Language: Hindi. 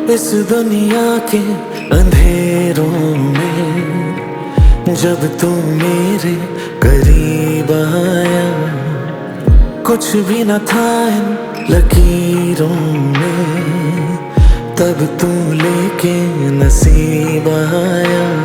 इस दुनिया के अंधेरों में जब तू मेरे करीब आया, कुछ भी न था इन लकीरों में, तब तू लेके नसीब आया।